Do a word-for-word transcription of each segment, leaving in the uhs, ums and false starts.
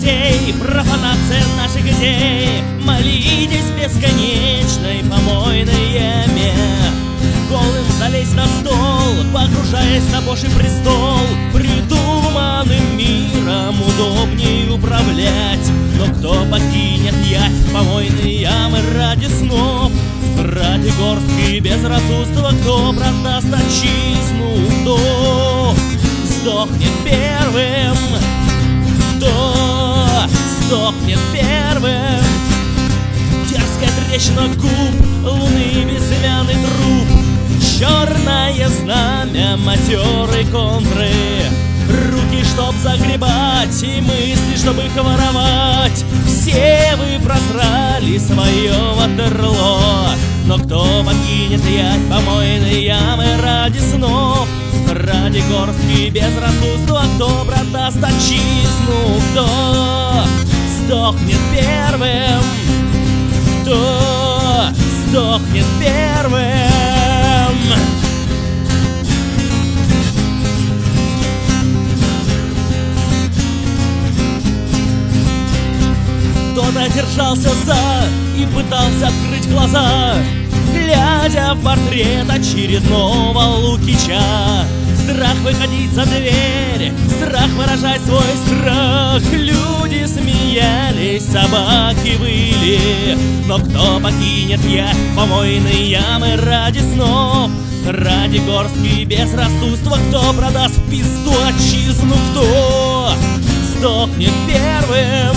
людей, профанация наших идей. Молитесь в бесконечной помойной яме. Голым залезть на стол, погружаясь на Божий престол. Придуманным миром удобнее управлять. Но кто покинет явь помойные ямы ради снов, ради горстки безрассудства, кто продаст отчизну, кто сдохнет первым, кто сдохнет первым. Дерзкая трещина губ, луны безымянный труп, черное знамя матерой контры. Руки, чтоб загребать, и мысли, чтоб их воровать. Все вы просрали свое ватерло. Но кто покинет явь помойной ямы ради снов, ради горстки безрассудства, кто продаст отчизну, кто сдохнет первым, кто сдохнет первым. Кто-то держался за и пытался открыть глаза, глядя в портрет очередного Лукича. Страх выходить за дверь, страх выражать свой страх. Люди смеялись, собаки выли. Но кто покинет явь помойной ямы ради снов, ради горстки безрассудства, кто продаст в пизду отчизну, кто сдохнет первым,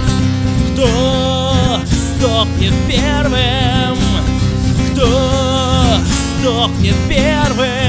кто сдохнет первым, кто сдохнет первым.